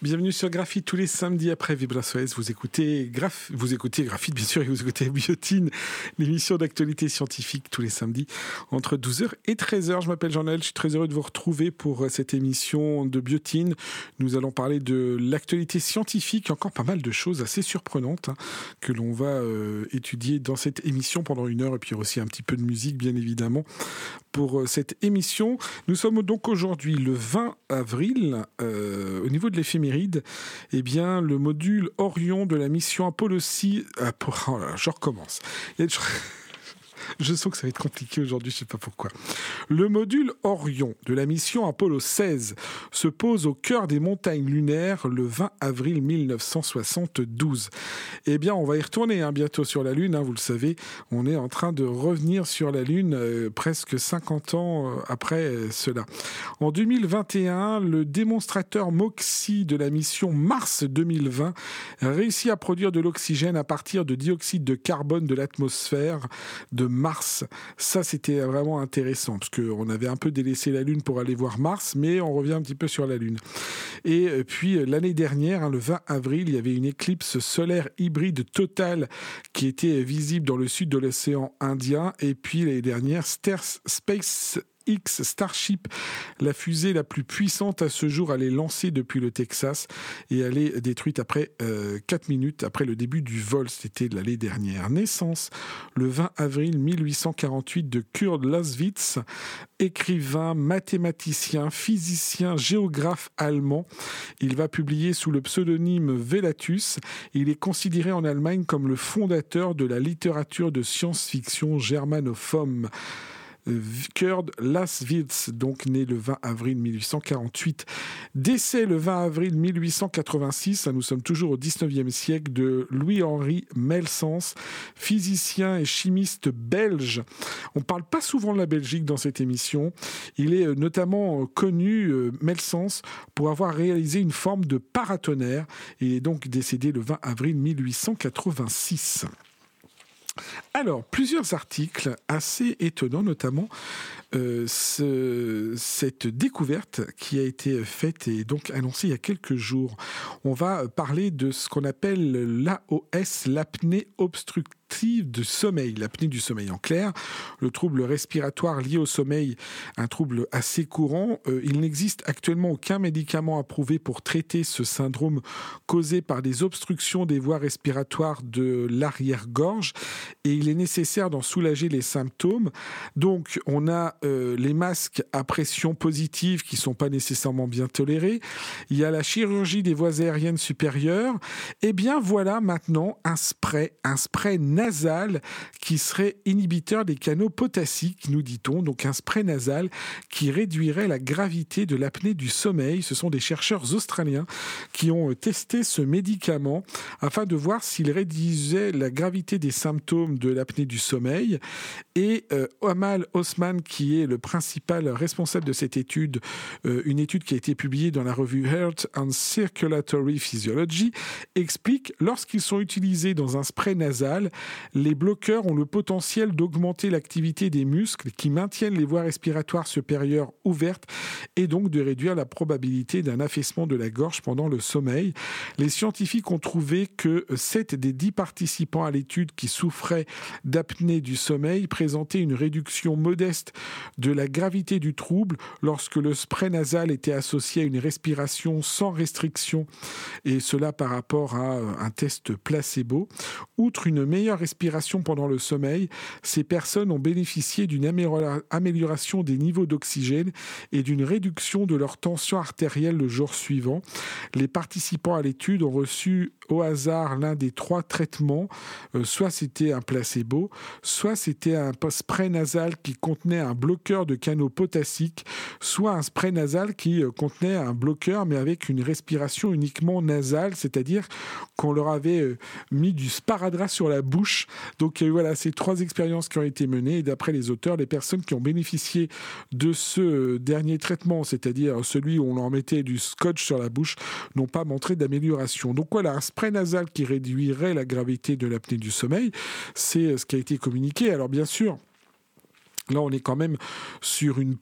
Bienvenue sur Graphite tous les samedis après Vibrasso-S. Vous écoutez Graphite, bien sûr, et vous écoutez Biotine, l'émission d'actualité scientifique tous les samedis entre 12h et 13h. Je m'appelle Jean-Noël, je suis très heureux de vous retrouver pour cette émission de Biotine. Nous allons parler de l'actualité scientifique, encore pas mal de choses assez surprenantes que l'on va étudier dans cette émission pendant 1 heure, et puis aussi un petit peu de musique, bien évidemment, pour cette émission. Nous sommes donc aujourd'hui le 20 avril, au niveau de l'éphéméride, eh bien, le module Orion de la mission Apollo 6... Oh là là, je recommence. Je sens que ça va être compliqué aujourd'hui, je ne sais pas pourquoi. Le module Orion de la mission Apollo 16 se pose au cœur des montagnes lunaires le 20 avril 1972. Eh bien, on va y retourner bientôt sur la Lune, vous le savez. On est en train de revenir sur la Lune presque 50 ans après cela. En 2021, le démonstrateur MOXIE de la mission Mars 2020 réussit à produire de l'oxygène à partir de dioxyde de carbone de l'atmosphère de Mars. Ça, c'était vraiment intéressant parce qu'on avait un peu délaissé la Lune pour aller voir Mars, mais on revient un petit peu sur la Lune. Et puis, l'année dernière, le 20 avril, il y avait une éclipse solaire hybride totale qui était visible dans le sud de l'océan Indien. Et puis, l'année dernière, SpaceX Starship, la fusée la plus puissante à ce jour, elle est lancée depuis le Texas et elle est détruite après 4 minutes après le début du vol. C'était l'année dernière. Naissance le 20 avril 1848 de Kurt Lawrence, écrivain, mathématicien, physicien, géographe allemand. Il va publier sous le pseudonyme Velatus. Il est considéré en Allemagne comme le fondateur de la littérature de science-fiction germanophone. Kurt Lawrence, donc né le 20 avril 1848. Décès le 20 avril 1886, nous sommes toujours au 19e siècle, de Louis-Henri Melsens, physicien et chimiste belge. On ne parle pas souvent de la Belgique dans cette émission. Il est notamment connu, Melsens, pour avoir réalisé une forme de paratonnerre. Il est donc décédé le 20 avril 1886. Alors, plusieurs articles assez étonnants, notamment cette découverte qui a été faite et donc annoncée il y a quelques jours. On va parler de ce qu'on appelle l'AOS, l'apnée obstructive du sommeil, l'apnée du sommeil. En clair, le trouble respiratoire lié au sommeil, un trouble assez courant. Il n'existe actuellement aucun médicament approuvé pour traiter ce syndrome causé par des obstructions des voies respiratoires de l'arrière-gorge, et il est nécessaire d'en soulager les symptômes. Donc, on a les masques à pression positive qui ne sont pas nécessairement bien tolérés. Il y a la chirurgie des voies aériennes supérieures. Eh bien, voilà maintenant un spray nasal qui serait inhibiteur des canaux potassiques, nous dit-on. Donc, un spray nasal qui réduirait la gravité de l'apnée du sommeil. Ce sont des chercheurs australiens qui ont testé ce médicament afin de voir s'il réduisait la gravité des symptômes de l'apnée du sommeil. Et Amal Osman, qui est le principal responsable de cette étude, une étude qui a été publiée dans la revue Heart and Circulatory Physiology, explique: lorsqu'ils sont utilisés dans un spray nasal, les bloqueurs ont le potentiel d'augmenter l'activité des muscles qui maintiennent les voies respiratoires supérieures ouvertes et donc de réduire la probabilité d'un affaissement de la gorge pendant le sommeil. Les scientifiques ont trouvé que 7 des 10 participants à l'étude qui souffraient d'apnée du sommeil présentaient une réduction modeste de la gravité du trouble lorsque le spray nasal était associé à une respiration sans restriction, et cela par rapport à un test placebo. Outre une meilleure respiration pendant le sommeil, ces personnes ont bénéficié d'une amélioration des niveaux d'oxygène et d'une réduction de leur tension artérielle le jour suivant. Les participants à l'étude ont reçu au hasard l'un des 3 traitements, soit c'était un placebo, soit c'était un spray nasal qui contenait un bloqueur de canaux potassiques, soit un spray nasal qui contenait un bloqueur mais avec une respiration uniquement nasale, c'est-à-dire qu'on leur avait mis du sparadrap sur la bouche. Donc voilà, ces 3 expériences qui ont été menées, et d'après les auteurs, les personnes qui ont bénéficié de ce dernier traitement, c'est-à-dire celui où on leur mettait du scotch sur la bouche, n'ont pas montré d'amélioration. Donc voilà, un spray nasal qui réduirait la gravité de l'apnée du sommeil, c'est ce qui a été communiqué. Alors bien sûr, Là, on est quand même sur un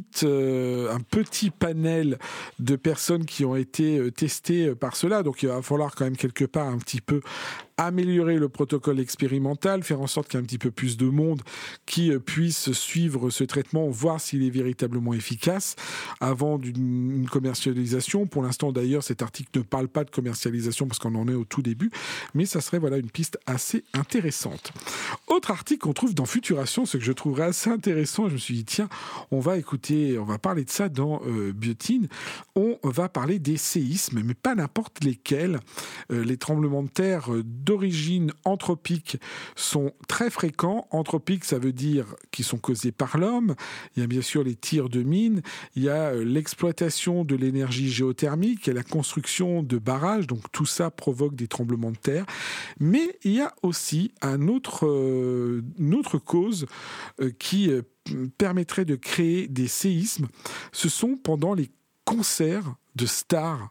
petit panel de personnes qui ont été testées par cela. Donc, il va falloir quand même quelque part un petit peu améliorer le protocole expérimental, faire en sorte qu'il y ait un petit peu plus de monde qui puisse suivre ce traitement, voir s'il est véritablement efficace avant d'une commercialisation. Pour l'instant, d'ailleurs, cet article ne parle pas de commercialisation parce qu'on en est au tout début, mais ça serait une piste assez intéressante. Autre article qu'on trouve dans Futuration, ce que je trouverais assez intéressant, je me suis dit, tiens, on va parler de ça dans Biotine. On va parler des séismes, mais pas n'importe lesquels. Les tremblements de terre d'origine anthropique sont très fréquents. Anthropique, ça veut dire qu'ils sont causés par l'homme. Il y a bien sûr les tirs de mines, il y a l'exploitation de l'énergie géothermique, il y a la construction de barrages, donc tout ça provoque des tremblements de terre. Mais il y a aussi une autre cause qui permettrait de créer des séismes. Ce sont pendant les concerts de stars.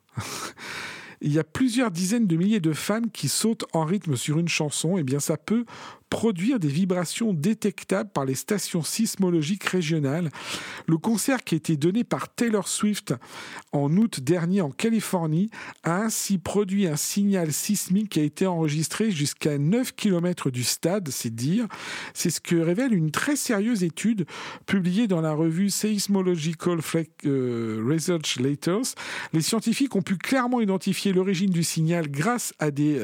Il y a plusieurs dizaines de milliers de fans qui sautent en rythme sur une chanson. Eh bien, ça peut produire des vibrations détectables par les stations sismologiques régionales. Le concert qui a été donné par Taylor Swift en août dernier en Californie a ainsi produit un signal sismique qui a été enregistré jusqu'à 9 km du stade, c'est dire. C'est ce que révèle une très sérieuse étude publiée dans la revue Seismological Research Letters. Les scientifiques ont pu clairement identifier l'origine du signal grâce à des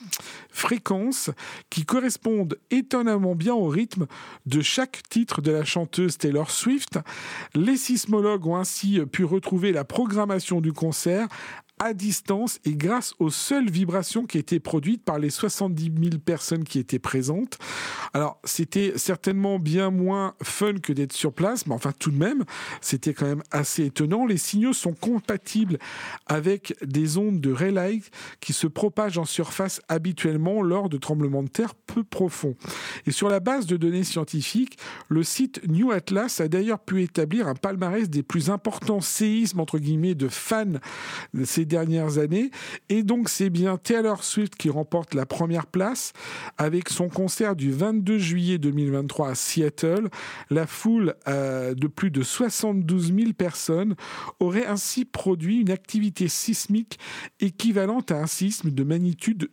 fréquences qui correspondent étonnamment bien au rythme de chaque titre de la chanteuse Taylor Swift. Les sismologues ont ainsi pu retrouver la programmation du concert à distance et grâce aux seules vibrations qui étaient produites par les 70 000 personnes qui étaient présentes. Alors, c'était certainement bien moins fun que d'être sur place, mais enfin, tout de même, c'était quand même assez étonnant. Les signaux sont compatibles avec des ondes de Rayleigh qui se propagent en surface habituellement lors de tremblements de terre peu profonds. Et sur la base de données scientifiques, le site New Atlas a d'ailleurs pu établir un palmarès des plus importants séismes, entre guillemets, de fans de ces dernières années. Et donc, c'est bien Taylor Swift qui remporte la première place avec son concert du 22 juillet 2023 à Seattle. La foule de plus de 72 000 personnes aurait ainsi produit une activité sismique équivalente à un séisme de magnitude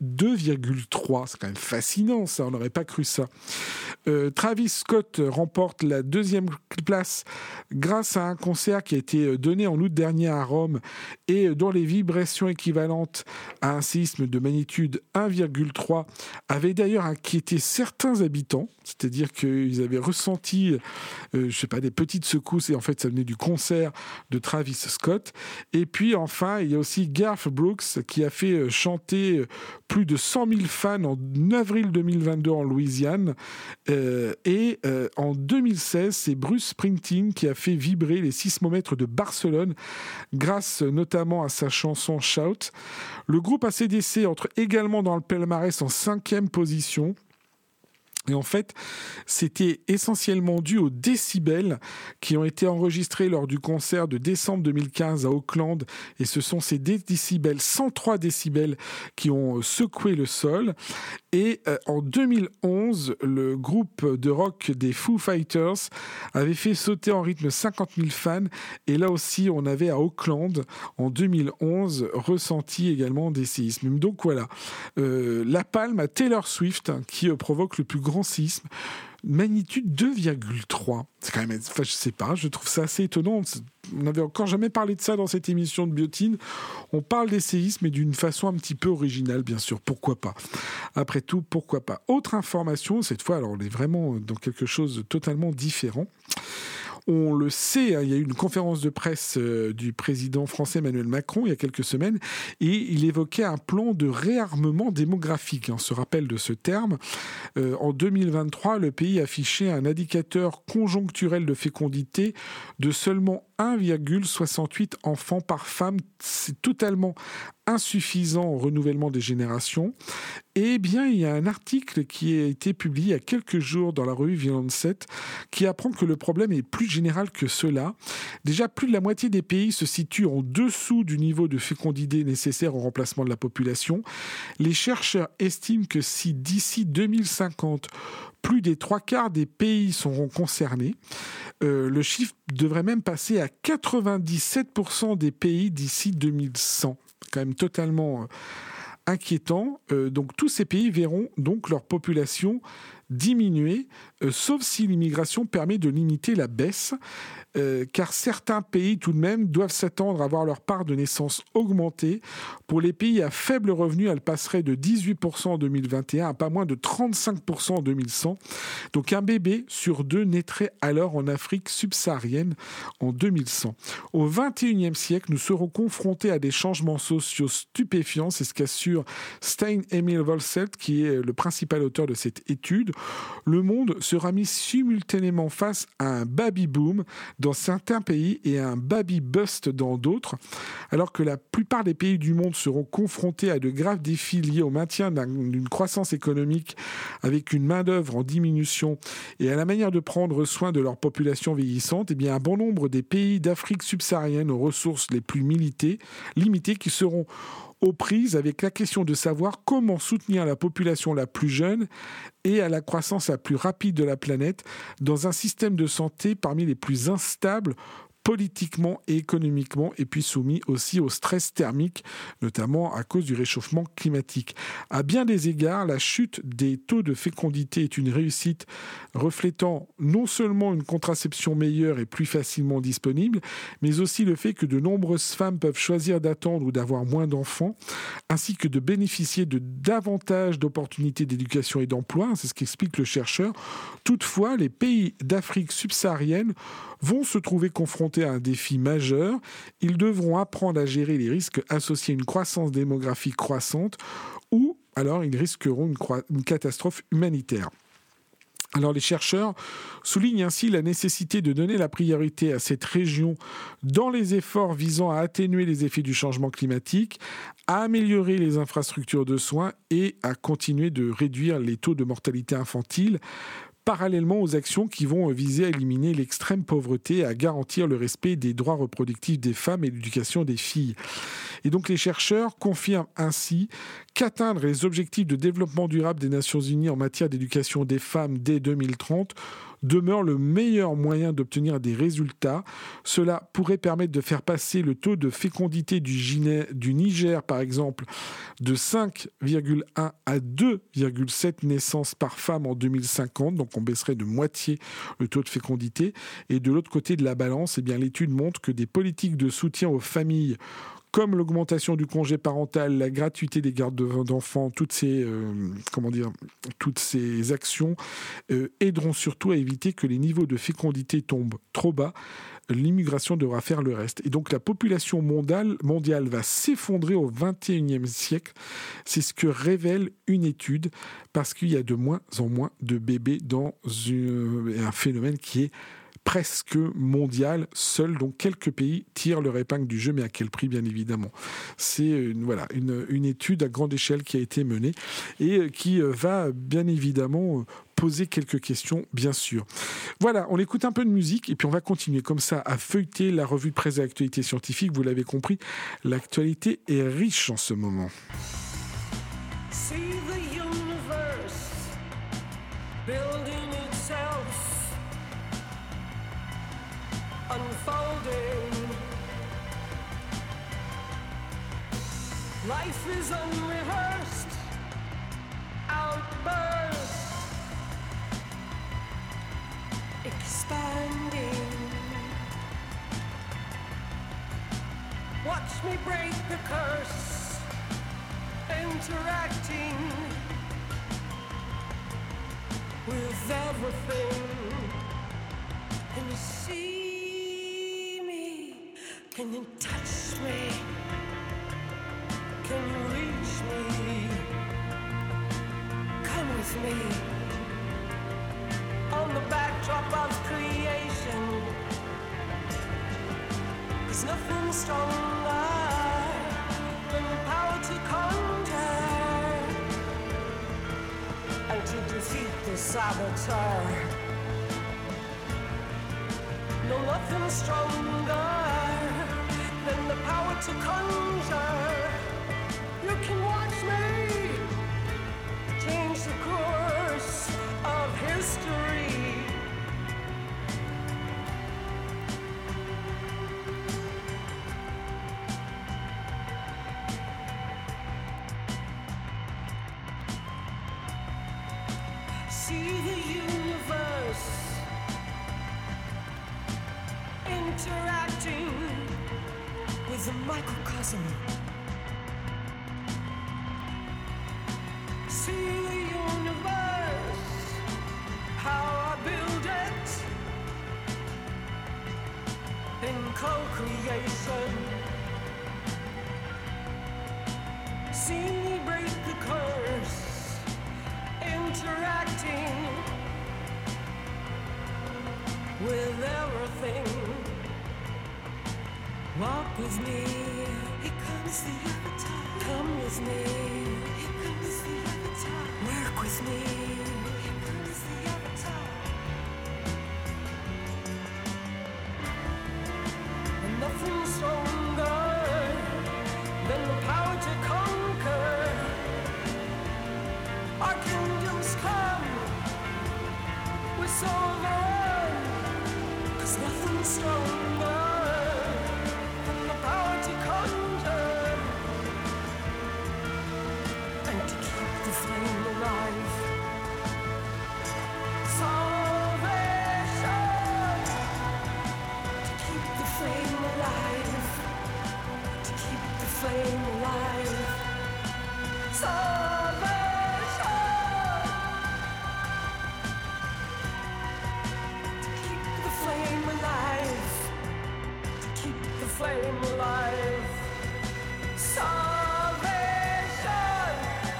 2,3. C'est quand même fascinant, ça. On n'aurait pas cru ça. Travis Scott remporte la deuxième place grâce à un concert qui a été donné en août dernier à Rome et dont les vibrations équivalentes à un séisme de magnitude 1,3 avaient d'ailleurs inquiété certains habitants, c'est-à-dire qu'ils avaient ressenti, des petites secousses, et en fait ça venait du concert de Travis Scott. Et puis enfin, il y a aussi Garth Brooks qui a fait chanter plus de 100 000 fans en avril 2022 en Louisiane. En 2016, c'est Bruce Springsteen qui a fait vibrer les sismomètres de Barcelone grâce notamment à sa chanson Shout. Le groupe AC/DC entre également dans le palmarès en 5e position. Et en fait, c'était essentiellement dû aux décibels qui ont été enregistrés lors du concert de décembre 2015 à Auckland. Et ce sont ces décibels, 103 décibels, qui ont secoué le sol. Et en 2011, le groupe de rock des Foo Fighters avait fait sauter en rythme 50 000 fans. Et là aussi, on avait à Auckland, en 2011, ressenti également des séismes. Donc voilà, la palme à Taylor Swift qui provoque le plus grand séisme, magnitude 2,3. C'est quand même, je sais pas, je trouve ça assez étonnant. On n'avait encore jamais parlé de ça dans cette émission de Biotine. On parle des séismes, mais d'une façon un petit peu originale, bien sûr. Pourquoi pas ? Après tout, pourquoi pas ? Autre information, cette fois, alors on est vraiment dans quelque chose de totalement différent. On le sait, il y a eu une conférence de presse du président français Emmanuel Macron il y a quelques semaines et il évoquait un plan de réarmement démographique. On se rappelle de ce terme. En 2023, le pays affichait un indicateur conjoncturel de fécondité de seulement 1,68 enfants par femme. C'est totalement insuffisant au renouvellement des générations. Eh bien, il y a un article qui a été publié il y a quelques jours dans la revue The Lancet qui apprend que le problème est plus général que cela. Déjà, plus de la moitié des pays se situent en dessous du niveau de fécondité nécessaire au remplacement de la population. Les chercheurs estiment que si d'ici 2050, plus des 3/4 des pays seront concernés. Le chiffre devrait même passer à 97% des pays d'ici 2100. Quand même totalement inquiétant. Donc tous ces pays verront donc leur population diminuer, sauf si l'immigration permet de limiter la baisse, car certains pays tout de même doivent s'attendre à voir leur part de naissance augmenter. Pour les pays à faible revenu, elle passerait de 18% en 2021 à pas moins de 35% en 2100. Donc un bébé sur 2 naîtrait alors en Afrique subsaharienne en 2100. Au XXIe siècle, nous serons confrontés à des changements sociaux stupéfiants, c'est ce qu'assure Stein Emil Volselt, qui est le principal auteur de cette étude. Le monde sera mis simultanément face à un baby-boom dans certains pays et à un baby-bust dans d'autres, alors que la plupart des pays du monde seront confrontés à de graves défis liés au maintien d'une croissance économique avec une main-d'œuvre en diminution et à la manière de prendre soin de leur population vieillissante. Eh bien, un bon nombre des pays d'Afrique subsaharienne aux ressources les plus limitées qui seront aux prises avec la question de savoir comment soutenir la population la plus jeune et à la croissance la plus rapide de la planète dans un système de santé parmi les plus instables politiquement et économiquement, et puis soumis aussi au stress thermique, notamment à cause du réchauffement climatique. À bien des égards, la chute des taux de fécondité est une réussite reflétant non seulement une contraception meilleure et plus facilement disponible, mais aussi le fait que de nombreuses femmes peuvent choisir d'attendre ou d'avoir moins d'enfants, ainsi que de bénéficier de davantage d'opportunités d'éducation et d'emploi, c'est ce qu'explique le chercheur. Toutefois, les pays d'Afrique subsaharienne vont se trouver confrontés à un défi majeur. Ils devront apprendre à gérer les risques associés à une croissance démographique croissante ou alors ils risqueront une catastrophe humanitaire. Alors les chercheurs soulignent ainsi la nécessité de donner la priorité à cette région dans les efforts visant à atténuer les effets du changement climatique, à améliorer les infrastructures de soins et à continuer de réduire les taux de mortalité infantile, parallèlement aux actions qui vont viser à éliminer l'extrême pauvreté et à garantir le respect des droits reproductifs des femmes et l'éducation des filles. Et donc les chercheurs confirment ainsi qu'atteindre les objectifs de développement durable des Nations Unies en matière d'éducation des femmes dès 2030 demeure le meilleur moyen d'obtenir des résultats. Cela pourrait permettre de faire passer le taux de fécondité du Niger, par exemple, de 5,1 à 2,7 naissances par femme en 2050. Donc on baisserait de moitié le taux de fécondité. Et de l'autre côté de la balance, eh bien, l'étude montre que des politiques de soutien aux familles comme l'augmentation du congé parental, la gratuité des gardes d'enfants, toutes ces actions aideront surtout à éviter que les niveaux de fécondité tombent trop bas. L'immigration devra faire le reste. Et donc la population mondiale va s'effondrer au XXIe siècle. C'est ce que révèle une étude, parce qu'il y a de moins en moins de bébés dans un phénomène qui est presque mondial, seul, donc quelques pays tirent leur épingle du jeu, mais à quel prix, bien évidemment. C'est une étude à grande échelle qui a été menée et qui va bien évidemment poser quelques questions, bien sûr. Voilà, on écoute un peu de musique et puis on va continuer comme ça à feuilleter la revue de presse de l'actualité scientifique. Vous l'avez compris, l'actualité est riche en ce moment. See the universe building itself. Unfolding. Life is unrehearsed outburst, expanding. Watch me break the curse, interacting with everything. Can you see? Can you touch me? Can you reach me? Come with me on the backdrop of creation. There's nothing stronger than the power to conjure and to defeat the saboteur. No, nothing stronger than the power to conjure. You can watch me change the course of history. see the universe interacting with a microcosm. See the universe, how I build it in co-creation. See me break the curse, interacting with everything. Walk with me, here comes the avatar. Come with me, here comes the avatar. Work with me, here comes the avatar. And nothing stronger than the power to conquer. Our kingdoms come, we're so overrun. 'Cause nothing's stronger than the power to conquer and to keep the flame alive. Salvation, to keep the flame alive, to keep the flame alive. Salvation, to keep the flame alive, to keep the flame alive. Salvation,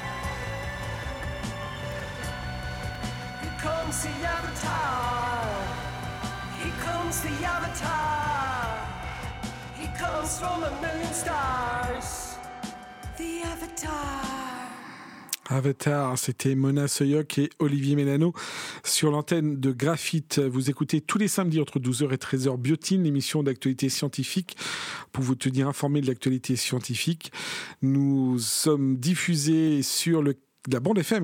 here comes the avatar, here comes the avatar, he comes from a million stars, the avatar. Avatar, c'était Mona Soyoc et Olivier Mélano sur l'antenne de Graphite. Vous écoutez tous les samedis entre 12h et 13h Biotine, l'émission d'actualité scientifique, pour vous tenir informé de l'actualité scientifique. Nous sommes diffusés sur la bande FM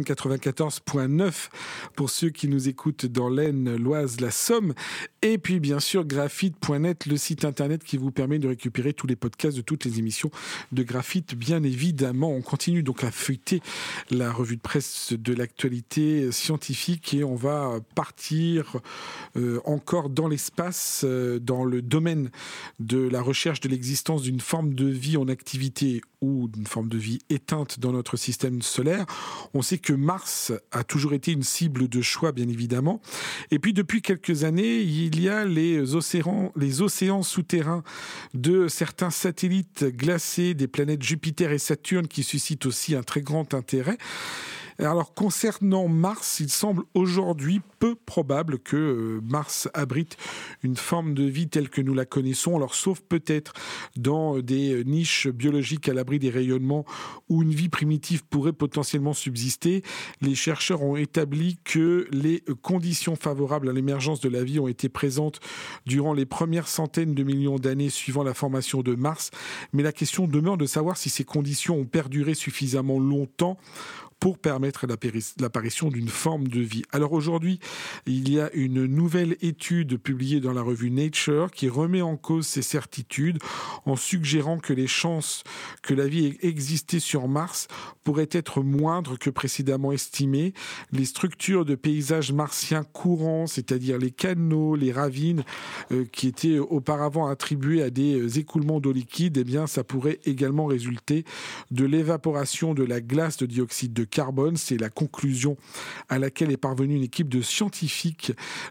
94.9 pour ceux qui nous écoutent dans l'Aisne, l'Oise, la Somme, et puis bien sûr graphite.net, le site internet qui vous permet de récupérer tous les podcasts de toutes les émissions de Graphite, bien évidemment. On continue donc à feuilleter la revue de presse de l'actualité scientifique et on va partir encore dans l'espace, dans le domaine de la recherche de l'existence d'une forme de vie en activité ou d'une forme de vie éteinte dans notre système solaire. On sait que Mars a toujours été une cible de choix, bien évidemment. Et puis, depuis quelques années, il y a les océans souterrains de certains satellites glacés des planètes Jupiter et Saturne qui suscitent aussi un très grand intérêt. Alors, concernant Mars, il semble aujourd'hui peu probable que Mars abrite une forme de vie telle que nous la connaissons, alors sauf peut-être dans des niches biologiques à l'abri des rayonnements où une vie primitive pourrait potentiellement subsister. Les chercheurs ont établi que les conditions favorables à l'émergence de la vie ont été présentes durant les premières centaines de millions d'années suivant la formation de Mars, mais la question demeure de savoir si ces conditions ont perduré suffisamment longtemps pour permettre l'apparition d'une forme de vie. Alors aujourd'hui, il y a une nouvelle étude publiée dans la revue Nature qui remet en cause ces certitudes en suggérant que les chances que la vie ait existé sur Mars pourraient être moindres que précédemment estimées. Les structures de paysages martiens courants, c'est-à-dire les canaux, les ravines, qui étaient auparavant attribués à des écoulements d'eau liquide, eh bien, ça pourrait également résulter de l'évaporation de la glace de dioxyde de carbone. C'est la conclusion à laquelle est parvenue une équipe de scientifiques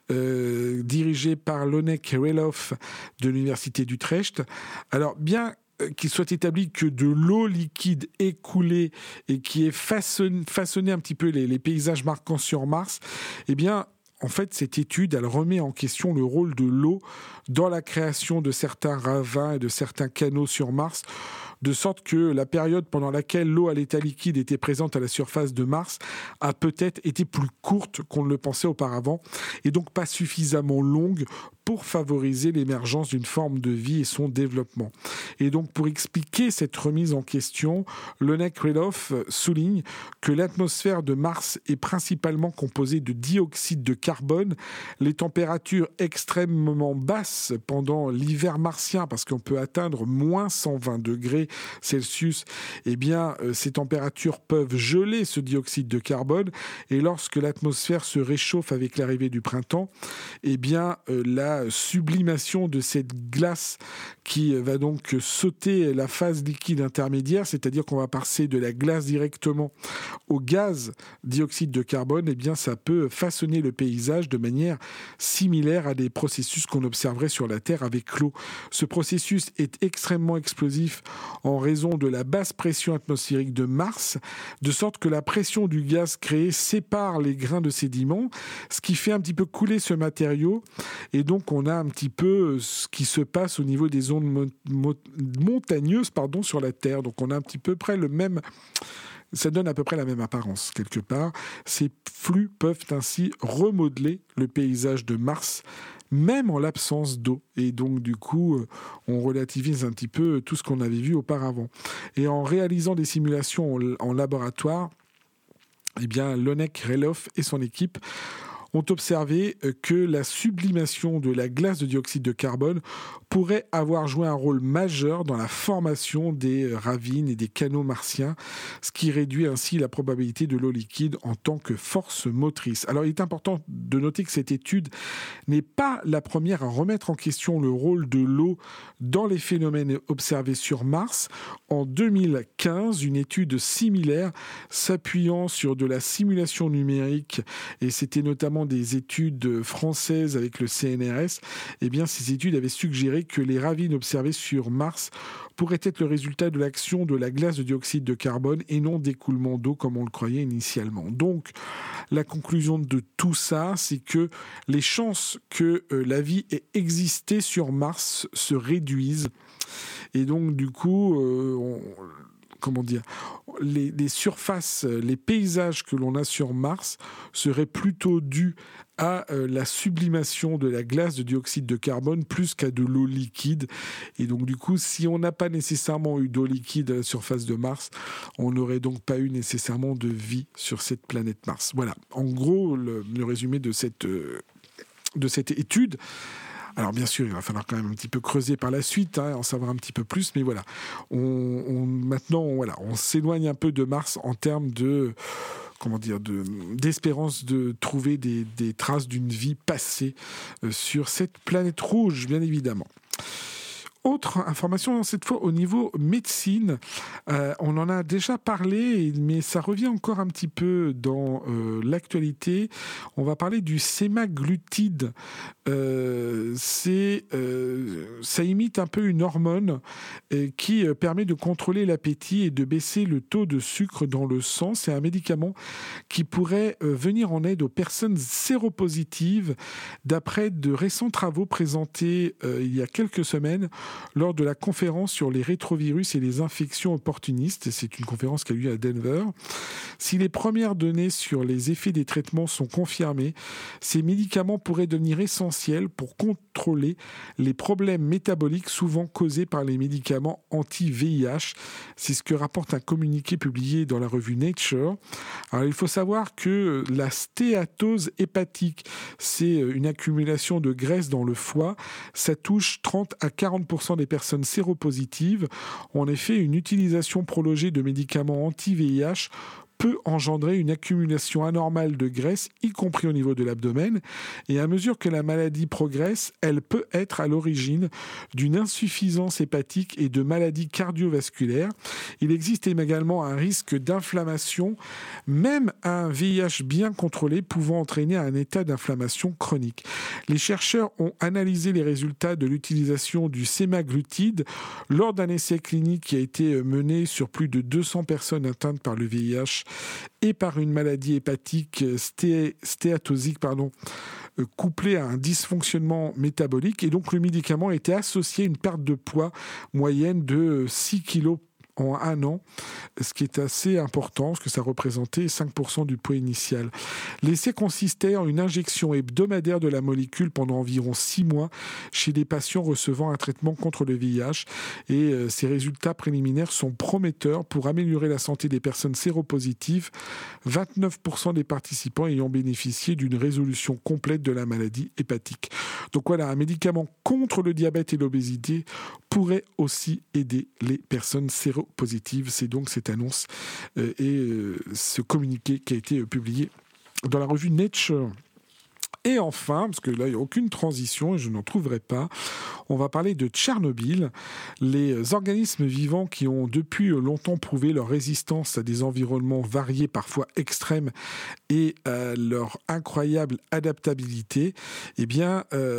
dirigée par Lonek Reloff de l'université d'Utrecht. Alors, bien qu'il soit établi que de l'eau liquide écoulée et qui ait façonné un petit peu les paysages marquants sur Mars, eh bien, en fait, cette étude, elle remet en question le rôle de l'eau dans la création de certains ravins et de certains canaux sur Mars, de sorte que la période pendant laquelle l'eau à l'état liquide était présente à la surface de Mars a peut-être été plus courte qu'on ne le pensait auparavant, et donc pas suffisamment longue pour favoriser l'émergence d'une forme de vie et son développement. Et donc, pour expliquer cette remise en question, Lonek Reloff souligne que l'atmosphère de Mars est principalement composée de dioxyde de carbone. Les températures extrêmement basses pendant l'hiver martien, parce qu'on peut atteindre moins 120 degrés degrés Celsius, eh bien, ces températures peuvent geler ce dioxyde de carbone. Et lorsque l'atmosphère se réchauffe avec l'arrivée du printemps, eh bien, la sublimation de cette glace qui va donc sauter la phase liquide intermédiaire, c'est-à-dire qu'on va passer de la glace directement au gaz dioxyde de carbone, eh bien, ça peut façonner le paysage de manière similaire à des processus qu'on observerait sur la Terre avec l'eau. Ce processus est extrêmement explosif en raison de la basse pression atmosphérique de Mars, de sorte que la pression du gaz créé sépare les grains de sédiments, ce qui fait un petit peu couler ce matériau, et donc on a un petit peu ce qui se passe au niveau des zones montagneuses sur la Terre. Donc on a un petit peu près le même... Ça donne à peu près la même apparence, quelque part. Ces flux peuvent ainsi remodeler le paysage de Mars, même en l'absence d'eau. Et donc, du coup, on relativise un petit peu tout ce qu'on avait vu auparavant. Et en réalisant des simulations en laboratoire, eh bien, Lonek Relov et son équipe ont observé que la sublimation de la glace de dioxyde de carbone pourrait avoir joué un rôle majeur dans la formation des ravines et des canaux martiens, ce qui réduit ainsi la probabilité de l'eau liquide en tant que force motrice. Alors il est important de noter que cette étude n'est pas la première à remettre en question le rôle de l'eau dans les phénomènes observés sur Mars. En 2015, une étude similaire s'appuyant sur de la simulation numérique, et c'était notamment des études françaises avec le CNRS, eh bien, ces études avaient suggéré que les ravines observées sur Mars pourraient être le résultat de l'action de la glace de dioxyde de carbone et non d'écoulement d'eau comme on le croyait initialement. Donc, la conclusion de tout ça, c'est que les chances que la vie ait existé sur Mars se réduisent. Et donc, du coup, les surfaces, les paysages que l'on a sur Mars seraient plutôt dus à la sublimation de la glace de dioxyde de carbone plus qu'à de l'eau liquide. Et donc du coup, si on n'a pas nécessairement eu d'eau liquide à la surface de Mars, on n'aurait donc pas eu nécessairement de vie sur cette planète Mars. Voilà, en gros, le résumé de cette étude. Alors bien sûr, il va falloir quand même un petit peu creuser par la suite, en savoir un petit peu plus, mais voilà. Maintenant, on s'éloigne un peu de Mars en termes d'espérance de trouver des traces d'une vie passée sur cette planète rouge, bien évidemment. Autre information, cette fois au niveau médecine, on en a déjà parlé, mais ça revient encore un petit peu dans l'actualité. On va parler du sémaglutide. Ça imite un peu une hormone qui permet de contrôler l'appétit et de baisser le taux de sucre dans le sang. C'est un médicament qui pourrait venir en aide aux personnes séropositives, d'après de récents travaux présentés il y a quelques semaines lors de la conférence sur les rétrovirus et les infections opportunistes. C'est une conférence qui a eu lieu à Denver. Si les premières données sur les effets des traitements sont confirmées, ces médicaments pourraient devenir essentiels pour contrôler les problèmes métaboliques souvent causés par les médicaments anti-VIH. C'est ce que rapporte un communiqué publié dans la revue Nature. Alors, il faut savoir que la stéatose hépatique, c'est une accumulation de graisse dans le foie. Ça touche 30 à 40% des personnes séropositives. En effet, une utilisation prolongée de médicaments anti-VIH peut engendrer une accumulation anormale de graisse, y compris au niveau de l'abdomen. Et à mesure que la maladie progresse, elle peut être à l'origine d'une insuffisance hépatique et de maladies cardiovasculaires. Il existe également un risque d'inflammation, même un VIH bien contrôlé pouvant entraîner un état d'inflammation chronique. Les chercheurs ont analysé les résultats de l'utilisation du sémaglutide lors d'un essai clinique qui a été mené sur plus de 200 personnes atteintes par le VIH et par une maladie hépatique stéatosique, couplée à un dysfonctionnement métabolique. Et donc le médicament était associé à une perte de poids moyenne de 6 kg en un an. ce qui est assez important, parce que ça représentait 5% du poids initial. L'essai consistait en une injection hebdomadaire de la molécule pendant environ 6 mois chez des patients recevant un traitement contre le VIH, et ces résultats préliminaires sont prometteurs pour améliorer la santé des personnes séropositives, 29% des participants ayant bénéficié d'une résolution complète de la maladie hépatique. Donc voilà, un médicament contre le diabète et l'obésité pourrait aussi aider les personnes séropositives. C'est donc cette annonce et ce communiqué qui a été publié dans la revue Nature. Et enfin, parce que là, il n'y a aucune transition et je n'en trouverai pas, on va parler de Tchernobyl. Les organismes vivants qui ont depuis longtemps prouvé leur résistance à des environnements variés, parfois extrêmes, et leur incroyable adaptabilité, eh bien,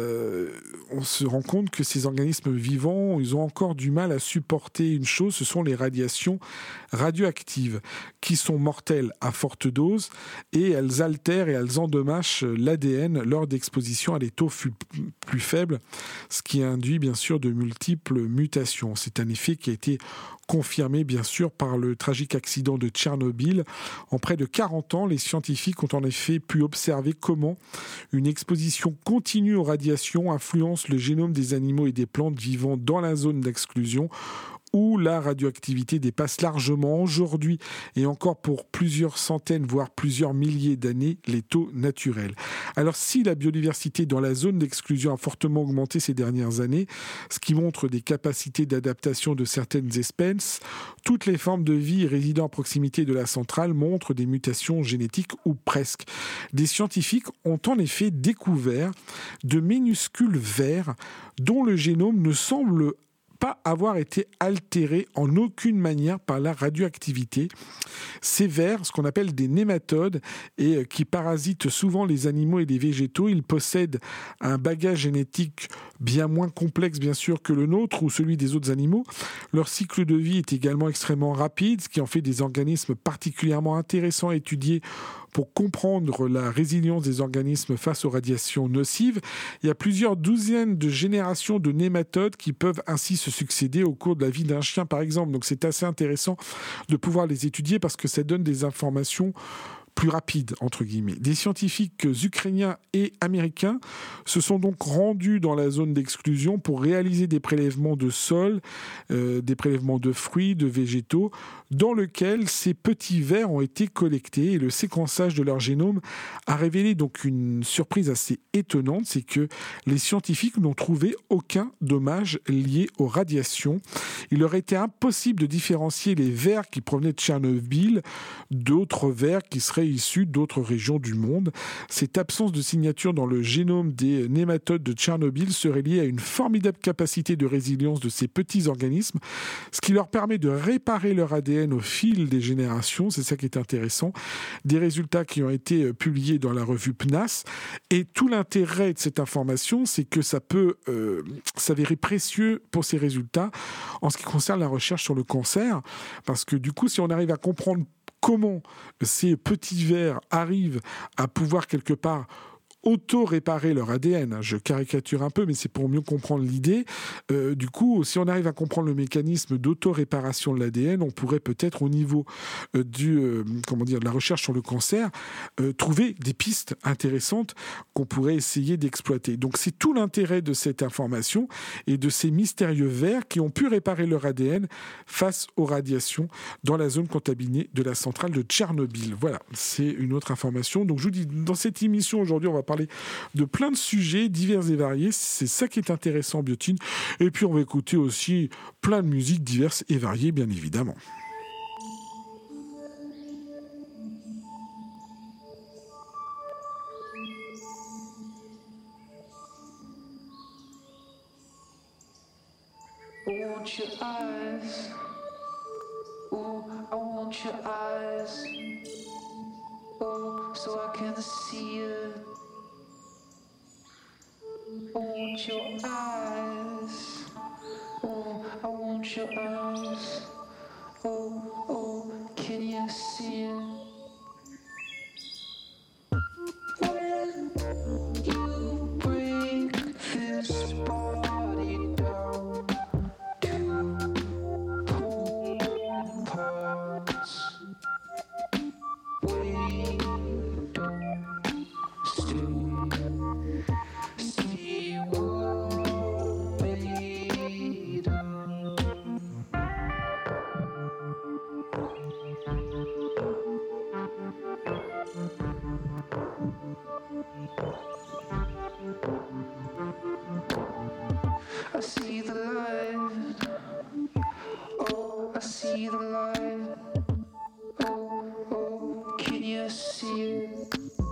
on se rend compte que ces organismes vivants, ils ont encore du mal à supporter une chose, ce sont les radiations radioactives, qui sont mortelles à forte dose, et elles altèrent et elles endommagent l'ADN lors d'exposition à des taux plus faibles, ce qui induit bien sûr de multiples mutations. C'est un effet qui a été confirmé bien sûr par le tragique accident de Tchernobyl. En près de 40 ans, les scientifiques ont en effet pu observer comment une exposition continue aux radiations influence le génome des animaux et des plantes vivant dans la zone d'exclusion, où la radioactivité dépasse largement aujourd'hui et encore pour plusieurs centaines, voire plusieurs milliers d'années, les taux naturels. Alors si la biodiversité dans la zone d'exclusion a fortement augmenté ces dernières années, ce qui montre des capacités d'adaptation de certaines espèces, toutes les formes de vie résidant à proximité de la centrale montrent des mutations génétiques ou presque. Des scientifiques ont en effet découvert de minuscules vers dont le génome ne semble pas avoir été altéré en aucune manière par la radioactivité. Ces vers, ce qu'on appelle des nématodes, et qui parasitent souvent les animaux et les végétaux, ils possèdent un bagage génétique bien moins complexe bien sûr que le nôtre ou celui des autres animaux. Leur cycle de vie est également extrêmement rapide, ce qui en fait des organismes particulièrement intéressants à étudier pour comprendre la résilience des organismes face aux radiations nocives. Il y a plusieurs douzaines de générations de nématodes qui peuvent ainsi se succéder au cours de la vie d'un chien, par exemple. Donc c'est assez intéressant de pouvoir les étudier parce que ça donne des informations plus rapide, entre guillemets. Des scientifiques ukrainiens et américains se sont donc rendus dans la zone d'exclusion pour réaliser des prélèvements de sol, des prélèvements de fruits, de végétaux, dans lesquels ces petits vers ont été collectés, et le séquençage de leur génome a révélé donc une surprise assez étonnante, c'est que les scientifiques n'ont trouvé aucun dommage lié aux radiations. Il leur était impossible de différencier les vers qui provenaient de Tchernobyl d'autres vers qui seraient issus d'autres régions du monde. Cette absence de signature dans le génome des nématodes de Tchernobyl serait liée à une formidable capacité de résilience de ces petits organismes, ce qui leur permet de réparer leur ADN au fil des générations. C'est ça qui est intéressant. Des résultats qui ont été publiés dans la revue PNAS. Et tout l'intérêt de cette information, c'est que ça peut s'avérer précieux pour ces résultats en ce qui concerne la recherche sur le cancer. Parce que du coup, si on arrive à comprendre comment ces petits vers arrivent à pouvoir quelque part auto-réparer leur ADN. Je caricature un peu, mais c'est pour mieux comprendre l'idée. Du coup, si on arrive à comprendre le mécanisme d'auto-réparation de l'ADN, on pourrait peut-être au niveau de la recherche sur le cancer, trouver des pistes intéressantes qu'on pourrait essayer d'exploiter. Donc c'est tout l'intérêt de cette information et de ces mystérieux vers qui ont pu réparer leur ADN face aux radiations dans la zone contaminée de la centrale de Tchernobyl. Voilà, c'est une autre information. Donc je vous dis, dans cette émission aujourd'hui, on va parler de plein de sujets divers et variés. C'est ça qui est intéressant, Biotine. Et puis on va écouter aussi plein de musiques diverses et variées, bien évidemment. I want your eyes. Oh, I want your eyes. Oh, so I can see it. I want your eyes. Oh, I want your eyes. Oh, oh, can you see it? When you break this body down to pull apart, light. Oh, can you see it?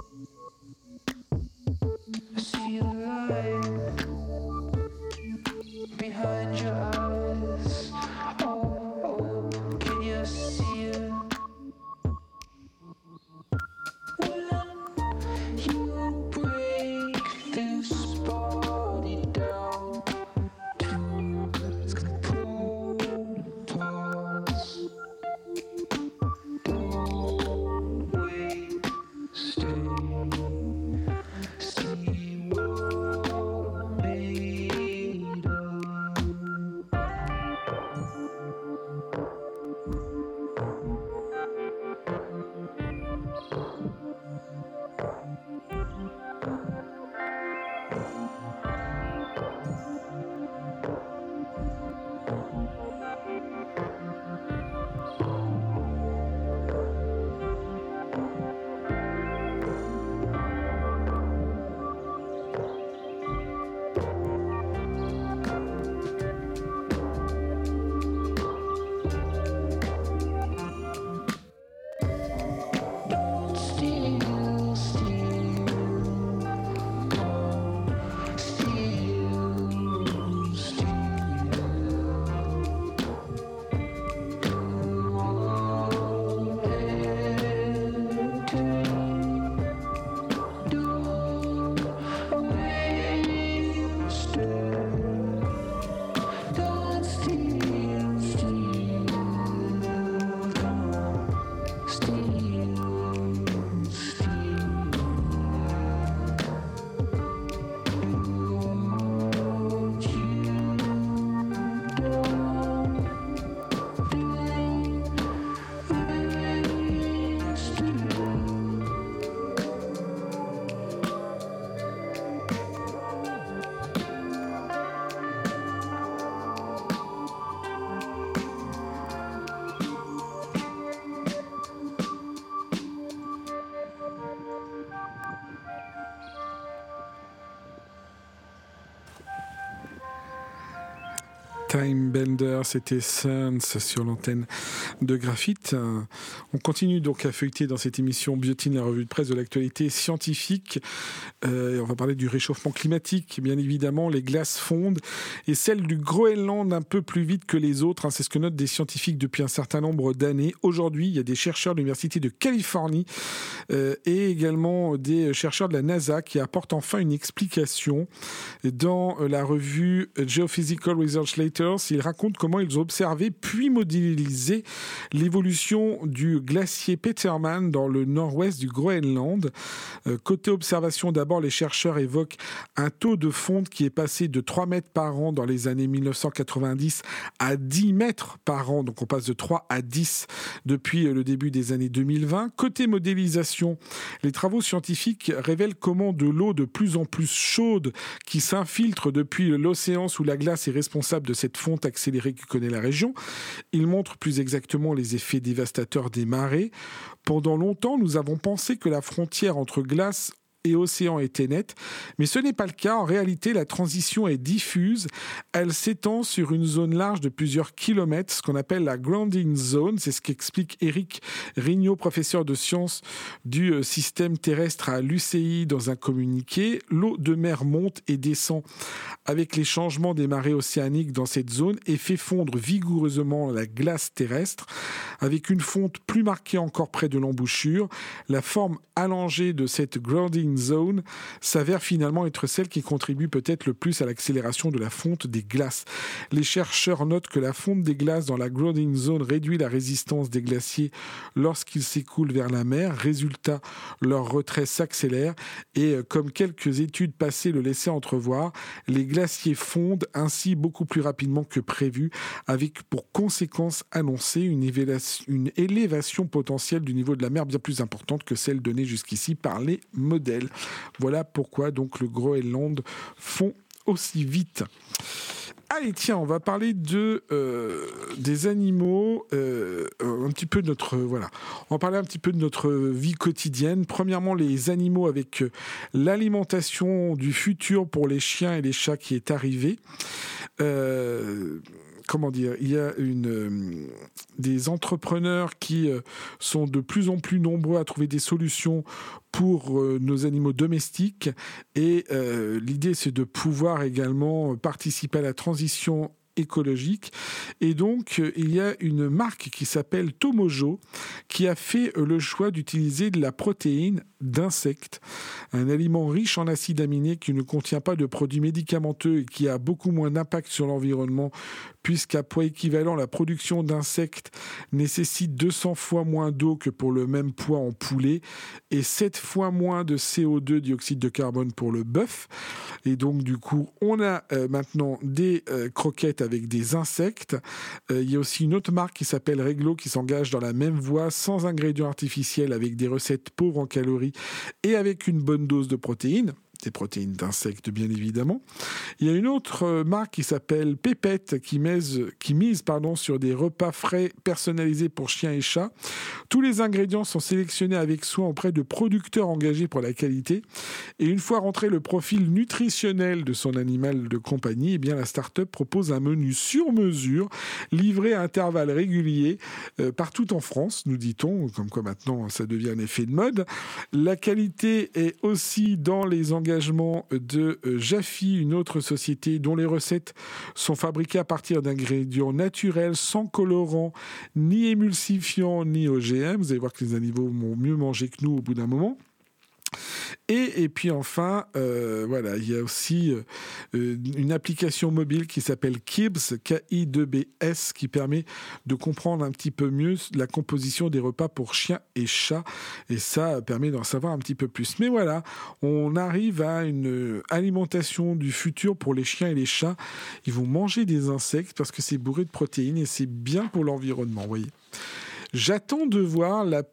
I see the light behind your eyes. Oh, can you see it? You break this body down to cold parts. Don't wait, stay. See what I'm made of. Steal, steal, steal, Time Bender, c'était Suns sur l'antenne de Graphite. On continue donc à feuilleter dans cette émission Biotine, la revue de presse de l'actualité scientifique. On va parler du réchauffement climatique, bien évidemment. Les glaces fondent et celle du Groenland un peu plus vite que les autres. C'est ce que notent des scientifiques depuis un certain nombre d'années. Aujourd'hui, il y a des chercheurs de l'Université de Californie et également des chercheurs de la NASA qui apportent enfin une explication. Dans la revue Geophysical Research Letters, ils racontent comment ils ont observé puis modélisé l'évolution du glacier Petermann dans le nord-ouest du Groenland. Côté observation, d'abord, les chercheurs évoquent un taux de fonte qui est passé de 3 mètres par an dans les années 1990 à 10 mètres par an. Donc on passe de 3 à 10 depuis le début des années 2020. Côté modélisation, les travaux scientifiques révèlent comment de l'eau de plus en plus chaude qui s'infiltre depuis l'océan sous la glace est responsable de cette fonte accélérée que connaît la région. Ils montrent plus exactement les effets dévastateurs des marées. Pendant longtemps, nous avons pensé que la frontière entre glace et océan était nette, mais ce n'est pas le cas. En réalité, la transition est diffuse. Elle s'étend sur une zone large de plusieurs kilomètres, ce qu'on appelle la grounding zone. C'est ce qu'explique Éric Rignot, professeur de sciences du système terrestre à l'UCI dans un communiqué. L'eau de mer monte et descend avec les changements des marées océaniques dans cette zone et fait fondre vigoureusement la glace terrestre. Avec une fonte plus marquée encore près de l'embouchure, la forme allongée de cette grounding zone s'avère finalement être celle qui contribue peut-être le plus à l'accélération de la fonte des glaces. Les chercheurs notent que la fonte des glaces dans la grounding zone réduit la résistance des glaciers lorsqu'ils s'écoulent vers la mer. Résultat, leur retrait s'accélère et comme quelques études passées le laissaient entrevoir, les glaciers fondent ainsi beaucoup plus rapidement que prévu, avec pour conséquence annoncée une élévation potentielle du niveau de la mer bien plus importante que celle donnée jusqu'ici par les modèles. Voilà pourquoi donc le Groenland fond aussi vite. Allez, tiens, on va parler des animaux, un petit peu de notre On va parler un petit peu de notre vie quotidienne. Premièrement, les animaux avec l'alimentation du futur pour les chiens et les chats qui est arrivée. comment dire, il y a des entrepreneurs qui sont de plus en plus nombreux à trouver des solutions pour nos animaux domestiques. Et l'idée, c'est de pouvoir également participer à la transition écologique. Et donc, il y a une marque qui s'appelle Tomojo qui a fait le choix d'utiliser de la protéine d'insectes, un aliment riche en acides aminés qui ne contient pas de produits médicamenteux et qui a beaucoup moins d'impact sur l'environnement, puisqu'à poids équivalent, la production d'insectes nécessite 200 fois moins d'eau que pour le même poids en poulet et 7 fois moins de CO2, dioxyde de carbone, pour le bœuf. Et donc, du coup, on a maintenant des croquettes avec des insectes. Il y a aussi une autre marque qui s'appelle Reglo qui s'engage dans la même voie, sans ingrédients artificiels, avec des recettes pauvres en calories et avec une bonne dose de protéines. Des protéines d'insectes, bien évidemment. Il y a une autre marque qui s'appelle Pépette qui mise sur des repas frais personnalisés pour chiens et chats. Tous les ingrédients sont sélectionnés avec soin auprès de producteurs engagés pour la qualité. Et une fois rentré le profil nutritionnel de son animal de compagnie, eh bien la start-up propose un menu sur mesure, livré à intervalles réguliers partout en France, nous dit-on, comme quoi maintenant ça devient un effet de mode. La qualité est aussi dans les engagements de Jaffi, une autre société dont les recettes sont fabriquées à partir d'ingrédients naturels, sans colorants, ni émulsifiants, ni OGM. Vous allez voir que les animaux vont mieux manger que nous au bout d'un moment. Et puis enfin, voilà, il y a aussi une application mobile qui s'appelle Kibs, K-I-2-B-S, qui permet de comprendre un petit peu mieux la composition des repas pour chiens et chats. Et ça permet d'en savoir un petit peu plus. Mais voilà, on arrive à une alimentation du futur pour les chiens et les chats. Ils vont manger des insectes parce que c'est bourré de protéines et c'est bien pour l'environnement, vous voyez. J'attends de voir la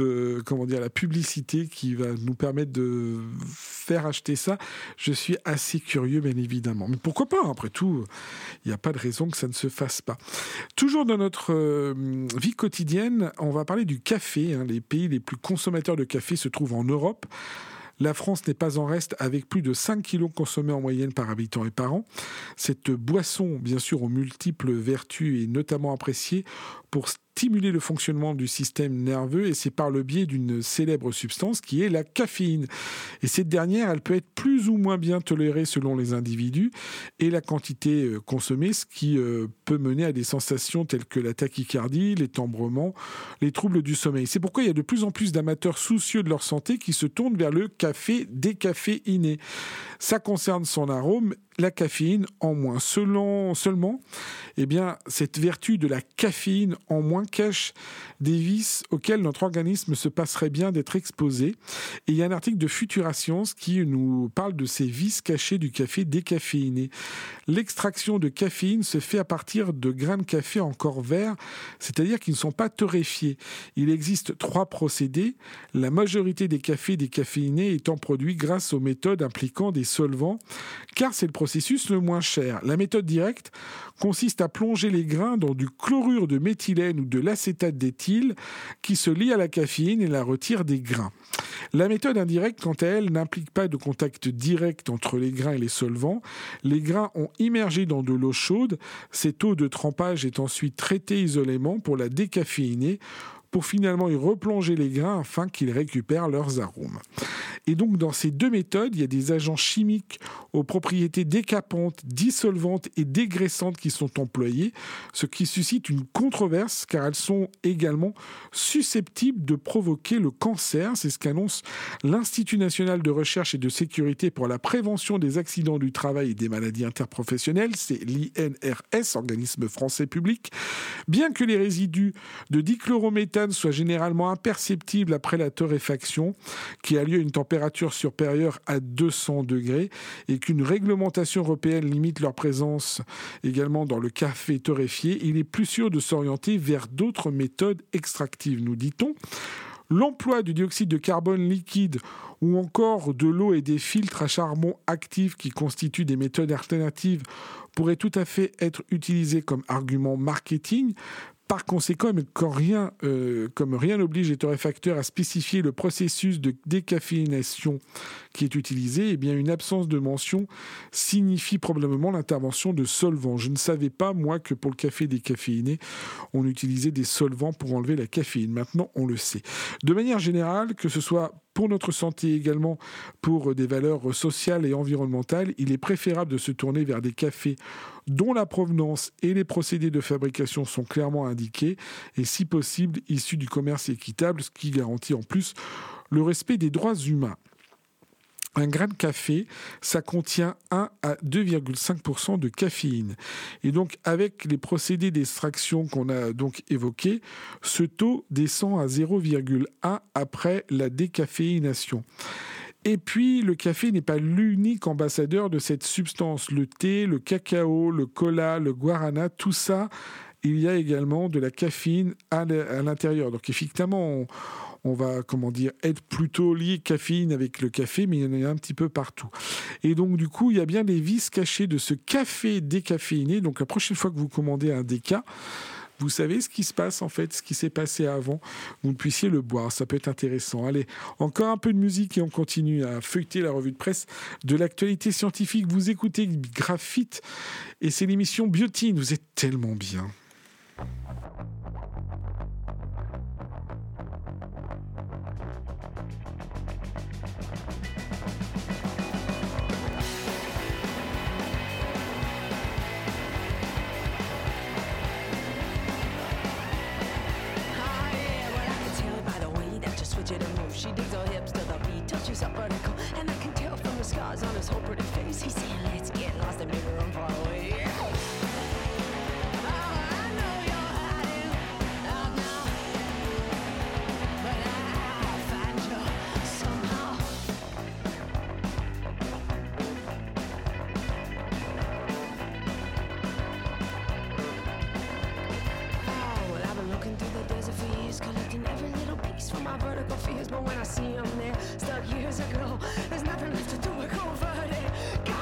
la publicité qui va nous permettre de faire acheter ça. Je suis assez curieux, bien évidemment. Mais pourquoi pas ? Après tout, il n'y a pas de raison que ça ne se fasse pas. Toujours dans notre vie quotidienne, on va parler du café. Les pays les plus consommateurs de café se trouvent en Europe. La France n'est pas en reste, avec plus de 5 kilos consommés en moyenne par habitant et par an. Cette boisson, bien sûr, aux multiples vertus, est notamment appréciée pour stimuler le fonctionnement du système nerveux, et c'est par le biais d'une célèbre substance qui est la caféine. Et cette dernière, elle peut être plus ou moins bien tolérée selon les individus et la quantité consommée, ce qui peut mener à des sensations telles que la tachycardie, l'étembrement, les troubles du sommeil. C'est pourquoi il y a de plus en plus d'amateurs soucieux de leur santé qui se tournent vers le café décaféiné. Ça concerne son arôme, la caféine en moins. Seulement, eh bien, cette vertu de la caféine en moins cache des vices auxquels notre organisme se passerait bien d'être exposé. Et il y a un article de Futura Science qui nous parle de ces vices cachés du café décaféiné. L'extraction de caféine se fait à partir de grains de café encore verts, c'est-à-dire qu'ils ne sont pas torréfiés. Il existe 3 procédés, la majorité des cafés décaféinés étant produits grâce aux méthodes impliquant des solvants, car c'est le processus le moins cher. La méthode directe consiste à plonger les grains dans du chlorure de méthylène ou de l'acétate d'éthyle qui se lie à la caféine et la retire des grains. La méthode indirecte, quant à elle, n'implique pas de contact direct entre les grains et les solvants. Les grains ont immergé dans de l'eau chaude. Cette eau de trempage est ensuite traitée isolément pour la décaféiner, pour finalement y replonger les grains afin qu'ils récupèrent leurs arômes. Et donc, dans ces 2 méthodes, il y a des agents chimiques aux propriétés décapantes, dissolvantes et dégraissantes qui sont employés, ce qui suscite une controverse car elles sont également susceptibles de provoquer le cancer. C'est ce qu'annonce l'Institut national de recherche et de sécurité pour la prévention des accidents du travail et des maladies interprofessionnelles, c'est l'INRS, organisme français public. Bien que les résidus de dichlorométhane soient généralement imperceptibles après la torréfaction, qui a lieu à une température supérieure à 200 degrés, et qu'une réglementation européenne limite leur présence également dans le café torréfié, il est plus sûr de s'orienter vers d'autres méthodes extractives, nous dit-on. L'emploi du dioxyde de carbone liquide ou encore de l'eau et des filtres à charbon actifs qui constituent des méthodes alternatives pourraient tout à fait être utilisés comme argument marketing. Par conséquent, mais comme rien n'oblige les torréfacteurs à spécifier le processus de décaféination qui est utilisé, eh bien une absence de mention signifie probablement l'intervention de solvants. Je ne savais pas, moi, que pour le café décaféiné, on utilisait des solvants pour enlever la caféine. Maintenant, on le sait. De manière générale, que ce soit pour notre santé également, pour des valeurs sociales et environnementales, il est préférable de se tourner vers des cafés dont la provenance et les procédés de fabrication sont clairement indiqués et si possible issus du commerce équitable, ce qui garantit en plus le respect des droits humains. Un grain de café, ça contient 1 à 2,5% de caféine. Et donc, avec les procédés d'extraction qu'on a donc évoqués, ce taux descend à 0,1 après la décaféination. Et puis, le café n'est pas l'unique ambassadeur de cette substance. Le thé, le cacao, le cola, le guarana, tout ça, il y a également de la caféine à l'intérieur. Donc, effectivement, on va, être plutôt lié caféine avec le café, mais il y en a un petit peu partout. Et donc, du coup, il y a bien des vices cachés de ce café décaféiné. Donc, la prochaine fois que vous commandez un déca, vous savez ce qui se passe, en fait, ce qui s'est passé avant. Vous puissiez le boire, ça peut être intéressant. Allez, encore un peu de musique et on continue à feuilleter la revue de presse de l'actualité scientifique. Vous écoutez Graphite et c'est l'émission Biotine. Vous êtes tellement bien. She digs her hips to the beat till she's up vertical, and I can tell from the scars on his whole pretty face. He's saying, "Let's get lost and maybe run far away." Oh, I know you're hiding out now, but I'll find you somehow. Oh, well, I've been looking through the desert for years, collecting every little piece from my vertical fears, but when I see them there, stuck years ago, there's nothing left to do but go for it. Go!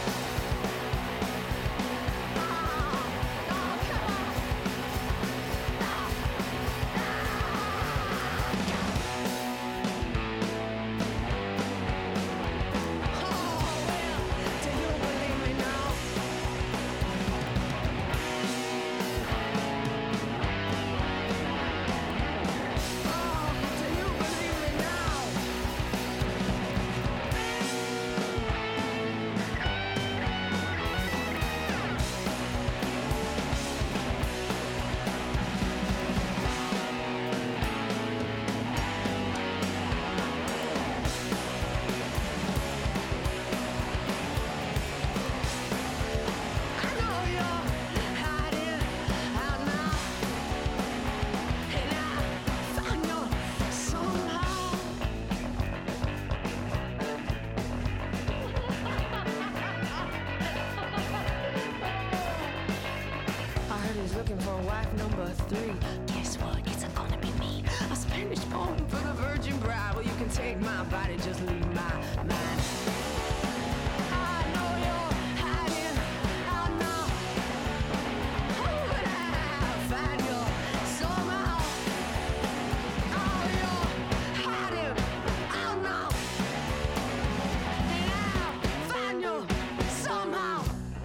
Looking for wife number 3. Guess what? It's gonna be me. A Spanish poem for the virgin bride. Well, you can take my body, just leave my mind. I know you're hiding out now. But I'll find you somehow. Oh, you're hiding out now. And I'll find you somehow.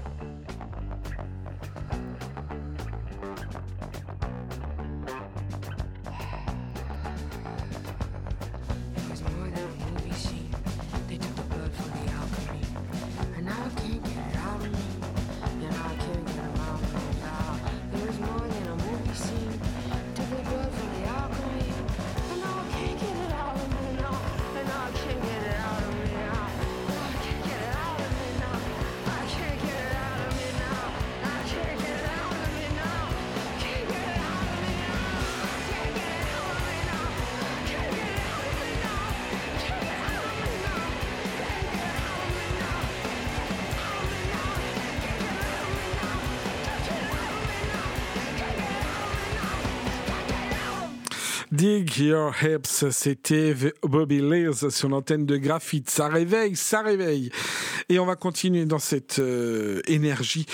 Dig Your Hips, c'était Bobby Lees sur l'antenne de Graphite. Ça réveille, ça réveille. Et on va continuer dans cette énergie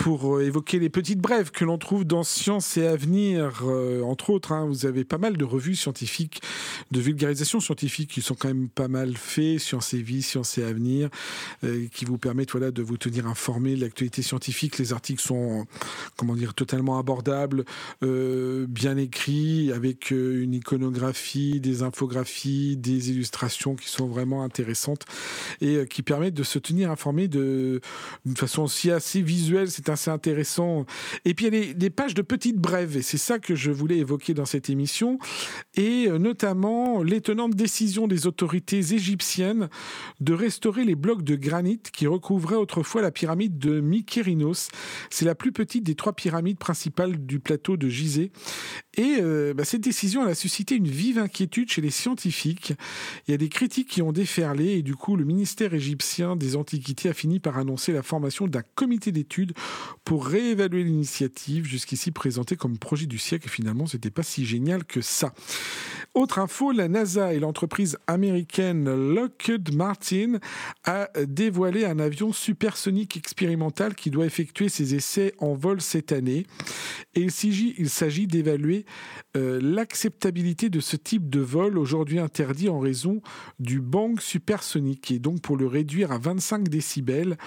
pour évoquer les petites brèves que l'on trouve dans Science et Avenir, entre autres. Vous avez pas mal de revues scientifiques, de vulgarisation scientifique qui sont quand même pas mal faits, Science et Vie, Science et Avenir, qui vous permettent de vous tenir informé de l'actualité scientifique. Les articles sont, totalement abordables, bien écrits, avec une iconographie, des infographies, des illustrations qui sont vraiment intéressantes et qui permettent de se tenir informé d'une façon aussi assez visuelle. C'est assez intéressant. Et puis il y a des pages de petites brèves, et c'est ça que je voulais évoquer dans cette émission, et notamment l'étonnante décision des autorités égyptiennes de restaurer les blocs de granit qui recouvraient autrefois la pyramide de Mykérinos. C'est la plus petite des 3 pyramides principales du plateau de Gizeh. Et cette décision elle a suscité une vive inquiétude chez les scientifiques. Il y a des critiques qui ont déferlé, et du coup le ministère égyptien des Antiquités a fini par annoncer la formation d'un comité d'études pour réévaluer l'initiative jusqu'ici présentée comme projet du siècle. Et finalement, c'était pas si génial que ça. Autre info, la NASA et l'entreprise américaine Lockheed Martin a dévoilé un avion supersonique expérimental qui doit effectuer ses essais en vol cette année. Et il s'agit d'évaluer l'acceptabilité de ce type de vol aujourd'hui interdit en raison du bang supersonique. Et donc pour le réduire à 25 décibels,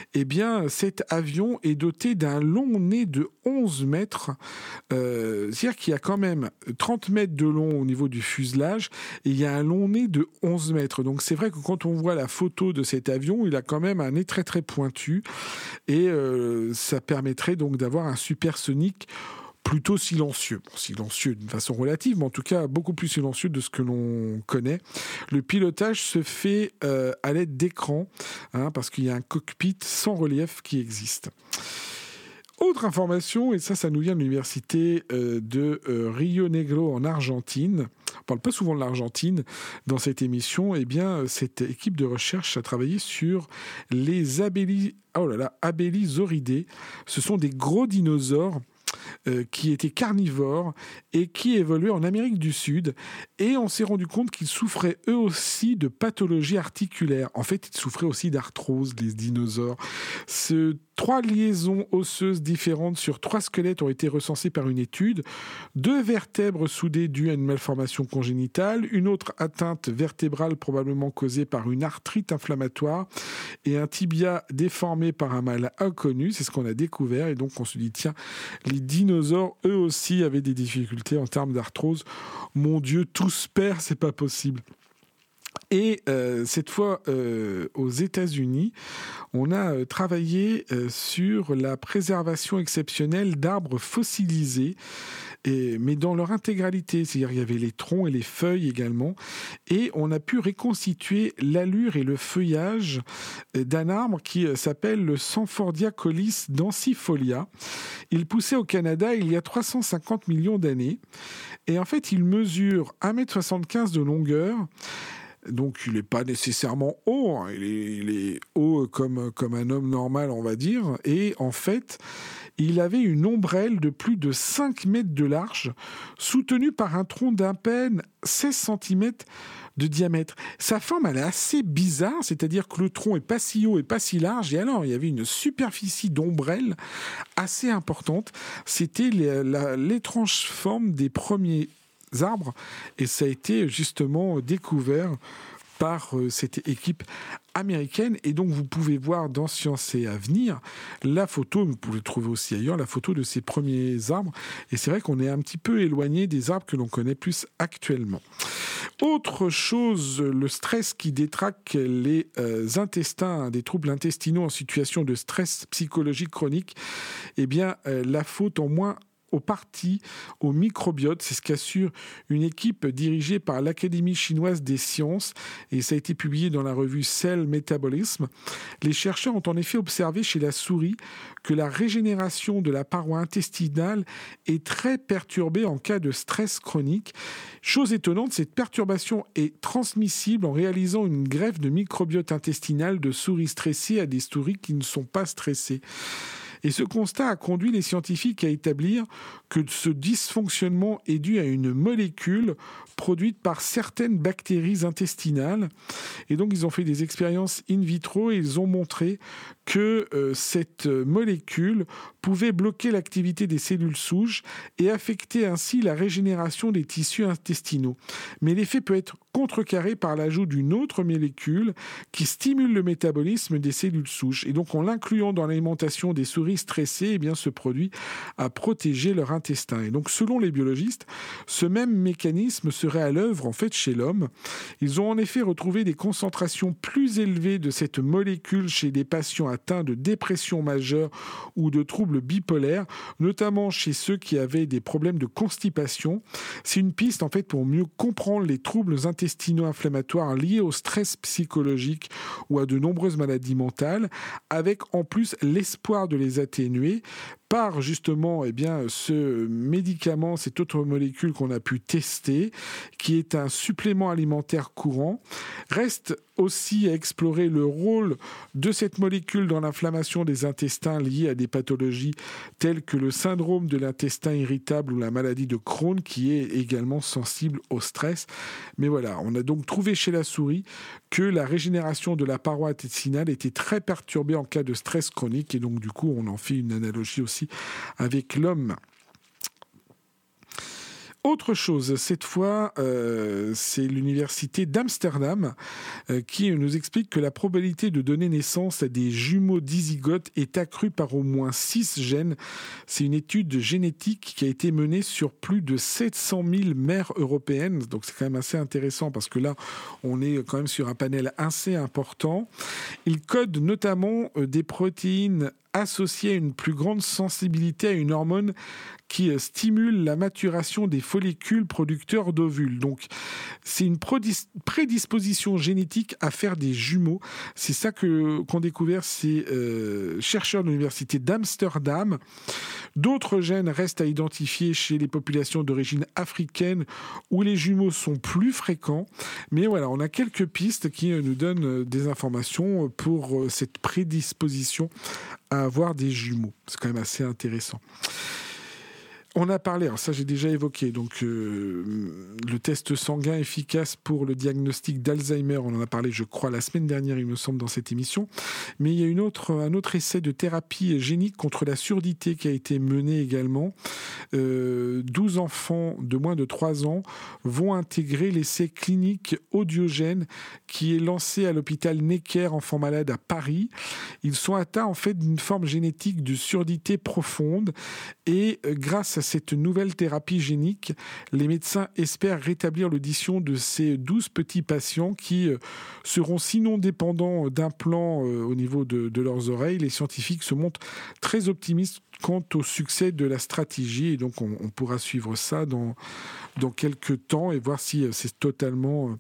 cet avion est doté d'un long nez de 11 mètres. C'est-à-dire qu'il y a quand même 30 mètres de long au niveau du fuselage et il y a un long nez de 11 mètres. Donc c'est vrai que quand on voit la photo de cet avion, il a quand même un nez très très pointu et ça permettrait donc d'avoir un supersonique plutôt silencieux. Silencieux d'une façon relative, mais en tout cas beaucoup plus silencieux de ce que l'on connaît. Le pilotage se fait à l'aide d'écrans, parce qu'il y a un cockpit sans relief qui existe. Autre information, et ça nous vient de l'université de Rio Negro en Argentine. On parle pas souvent de l'Argentine dans cette émission. Cette équipe de recherche a travaillé sur les abélisauridés. Ce sont des gros dinosaures qui étaient carnivores et qui évoluaient en Amérique du Sud. Et on s'est rendu compte qu'ils souffraient eux aussi de pathologies articulaires. En fait, ils souffraient aussi d'arthrose, les dinosaures. 3 liaisons osseuses différentes sur 3 squelettes ont été recensées par une étude. 2 vertèbres soudées dues à une malformation congénitale, une autre atteinte vertébrale probablement causée par une arthrite inflammatoire et un tibia déformé par un mal inconnu. C'est ce qu'on a découvert. Et donc on se dit, tiens, les dinosaures, eux aussi, avaient des difficultés en termes d'arthrose. Mon Dieu, tout se perd, c'est pas possible. Et cette fois, aux États-Unis, on a travaillé sur la préservation exceptionnelle d'arbres fossilisés, mais dans leur intégralité. C'est-à-dire qu'il y avait les troncs et les feuilles également. Et on a pu reconstituer l'allure et le feuillage d'un arbre qui s'appelle le Sanfordia-Collis densifolia. Il poussait au Canada il y a 350 millions d'années. Et en fait, il mesure 1,75 m de longueur. Donc, il n'est pas nécessairement haut. Il est haut comme un homme normal, on va dire. Et en fait, il avait une ombrelle de plus de 5 mètres de large, soutenue par un tronc d'à peine 16 cm de diamètre. Sa forme, elle est assez bizarre, c'est-à-dire que le tronc est pas si haut et pas si large. Et alors, il y avait une superficie d'ombrelle assez importante. C'était l'étrange forme des premiers arbres, et ça a été justement découvert par cette équipe américaine. Et donc vous pouvez voir dans Science et Avenir la photo, vous pouvez trouver aussi ailleurs la photo de ces premiers arbres, et c'est vrai qu'on est un petit peu éloigné des arbres que l'on connaît plus actuellement. Autre chose, le stress qui détraque les intestins, des troubles intestinaux en situation de stress psychologique chronique, la faute en moins partie au microbiote. C'est ce qu'assure une équipe dirigée par l'Académie chinoise des sciences, et ça a été publié dans la revue Cell Metabolism. Les chercheurs ont en effet observé chez la souris que la régénération de la paroi intestinale est très perturbée en cas de stress chronique. Chose étonnante, cette perturbation est transmissible en réalisant une greffe de microbiote intestinal de souris stressées à des souris qui ne sont pas stressées. Et ce constat a conduit les scientifiques à établir que ce dysfonctionnement est dû à une molécule produite par certaines bactéries intestinales. Et donc, ils ont fait des expériences in vitro et ils ont montré que cette molécule pouvait bloquer l'activité des cellules souches et affecter ainsi la régénération des tissus intestinaux. Mais l'effet peut être contrecarré par l'ajout d'une autre molécule qui stimule le métabolisme des cellules souches. Et donc, en l'incluant dans l'alimentation des souris stressées, eh bien, ce produit a protégé leur intestin. Et donc, selon les biologistes, ce même mécanisme serait à l'œuvre en fait chez l'homme. Ils ont en effet retrouvé des concentrations plus élevées de cette molécule chez des patients atteints de dépression majeure ou de troubles bipolaires, notamment chez ceux qui avaient des problèmes de constipation. C'est une piste en fait pour mieux comprendre les troubles intestinaux-inflammatoires liés au stress psychologique ou à de nombreuses maladies mentales, avec en plus l'espoir de les atténuer par justement ce médicament, cette autre molécule qu'on a pu tester, qui est un supplément alimentaire courant. Reste aussi à explorer le rôle de cette molécule dans l'inflammation des intestins liée à des pathologies telles que le syndrome de l'intestin irritable ou la maladie de Crohn, qui est également sensible au stress. Mais voilà, on a donc trouvé chez la souris que la régénération de la paroi intestinale était très perturbée en cas de stress chronique, et donc du coup on en fait une analogie aussi avec l'homme. Autre chose, cette fois, c'est l'université d'Amsterdam qui nous explique que la probabilité de donner naissance à des jumeaux dizygotes est accrue par au moins 6 gènes. C'est une étude génétique qui a été menée sur plus de 700 000 mères européennes. Donc c'est quand même assez intéressant parce que là, on est quand même sur un panel assez important. Il code notamment des protéines associées à une plus grande sensibilité à une hormone qui stimule la maturation des follicules producteurs d'ovules. Donc, c'est une prédisposition génétique à faire des jumeaux. C'est ça qu'ont découvert ces chercheurs de l'université d'Amsterdam. D'autres gènes restent à identifier chez les populations d'origine africaine où les jumeaux sont plus fréquents. Mais voilà, on a quelques pistes qui nous donnent des informations pour cette prédisposition à avoir des jumeaux. C'est quand même assez intéressant. On a parlé, alors ça j'ai déjà évoqué, donc le test sanguin efficace pour le diagnostic d'Alzheimer, on en a parlé je crois la semaine dernière il me semble dans cette émission, mais il y a un autre essai de thérapie génique contre la surdité qui a été mené également. 12 enfants de moins de 3 ans vont intégrer l'essai clinique Audiogène qui est lancé à l'hôpital Necker Enfants Malades à Paris. Ils sont atteints en fait d'une forme génétique de surdité profonde et grâce à cette nouvelle thérapie génique, les médecins espèrent rétablir l'audition de ces 12 petits patients qui seront sinon dépendants d'implants au niveau de leurs oreilles. Les scientifiques se montrent très optimistes quant au succès de la stratégie et donc on pourra suivre ça dans quelques temps et voir si c'est totalement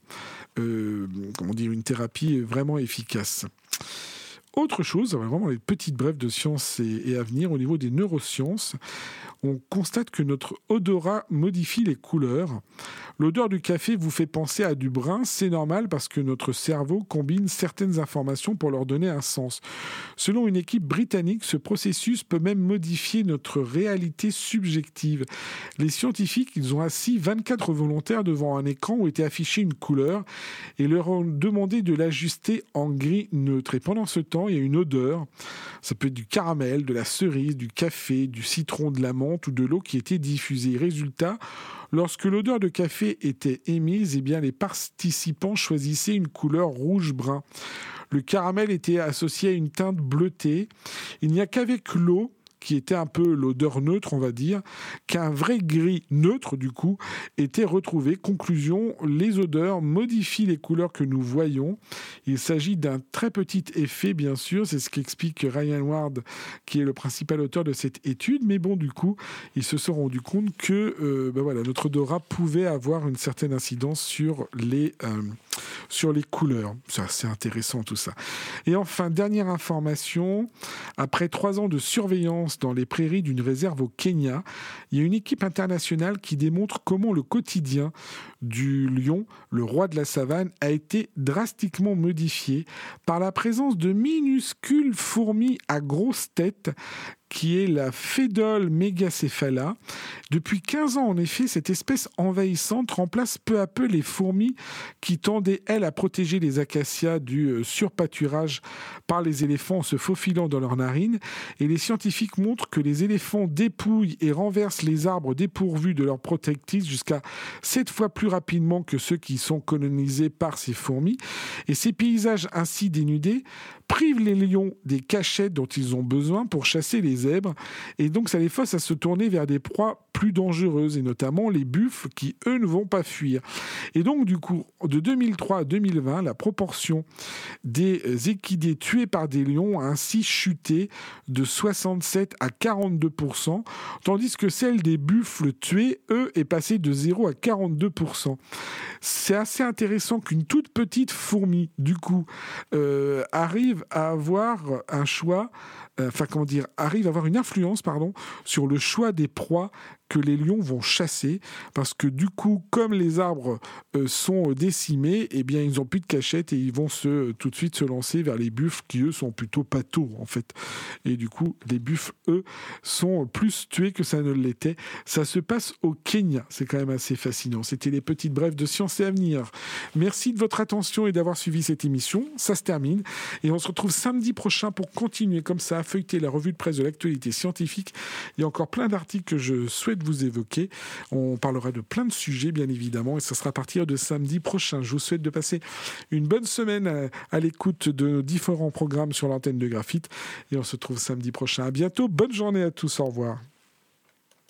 une thérapie vraiment efficace. Autre chose, vraiment les petites brèves de science et à venir au niveau des neurosciences, on constate que notre odorat modifie les couleurs. L'odeur du café vous fait penser à du brun, c'est normal parce que notre cerveau combine certaines informations pour leur donner un sens. Selon une équipe britannique, ce processus peut même modifier notre réalité subjective. Les scientifiques, ils ont assis 24 volontaires devant un écran où était affichée une couleur et leur ont demandé de l'ajuster en gris neutre. Et pendant ce temps, il y a une odeur, ça peut être du caramel, de la cerise, du café, du citron, de la menthe ou de l'eau qui était diffusée. Résultat, lorsque l'odeur de café était émise, eh bien les participants choisissaient une couleur rouge-brun. Le caramel était associé à une teinte bleutée. Il n'y a qu'avec l'eau, qui était un peu l'odeur neutre, on va dire, qu'un vrai gris neutre, du coup, était retrouvé. Conclusion, les odeurs modifient les couleurs que nous voyons. Il s'agit d'un très petit effet, bien sûr, c'est ce qu'explique Ryan Ward, qui est le principal auteur de cette étude, mais bon, du coup, ils se sont rendus compte que notre odorat pouvait avoir une certaine incidence sur les couleurs. C'est assez intéressant tout ça. Et enfin, dernière information, après 3 ans de surveillance dans les prairies d'une réserve au Kenya, il y a une équipe internationale qui démontre comment le quotidien du lion, le roi de la savane, a été drastiquement modifié par la présence de minuscules fourmis à grosse tête qui est la Phédole megacephala. Depuis 15 ans, en effet, cette espèce envahissante remplace peu à peu les fourmis qui tendaient, elles, à protéger les acacias du surpâturage par les éléphants en se faufilant dans leurs narines. Et les scientifiques montrent que les éléphants dépouillent et renversent les arbres dépourvus de leurs protectrices jusqu'à 7 fois plus rapidement que ceux qui sont colonisés par ces fourmis. Et ces paysages ainsi dénudés privent les lions des cachettes dont ils ont besoin pour chasser les zèbres. Et donc, ça les force à se tourner vers des proies plus dangereuses, et notamment les buffles qui, eux, ne vont pas fuir. Et donc, du coup, de 2003 à 2020, la proportion des équidés tués par des lions a ainsi chuté de 67 à 42%, tandis que celle des buffles tués, eux, est passée de 0 à 42%. C'est assez intéressant qu'une toute petite fourmi, du coup, arrive à avoir un choix, arrive à avoir une influence, sur le choix des proies que les lions vont chasser, parce que du coup, comme les arbres sont décimés, eh bien, ils n'ont plus de cachette et ils vont tout de suite se lancer vers les buffles qui, eux, sont plutôt pâteaux, en fait. Et du coup, les buffles, eux, sont plus tués que ça ne l'était. Ça se passe au Kenya. C'est quand même assez fascinant. C'était les petites brèves de Science et Avenir. Merci de votre attention et d'avoir suivi cette émission. Ça se termine. Et on se retrouve samedi prochain pour continuer comme ça à feuilleter la revue de presse de l'actualité scientifique. Il y a encore plein d'articles que je souhaite vous évoquer. On parlera de plein de sujets, bien évidemment, et ça sera à partir de samedi prochain. Je vous souhaite de passer une bonne semaine à l'écoute de nos différents programmes sur l'antenne de Graphite, et on se retrouve samedi prochain. À bientôt. Bonne journée à tous. Au revoir.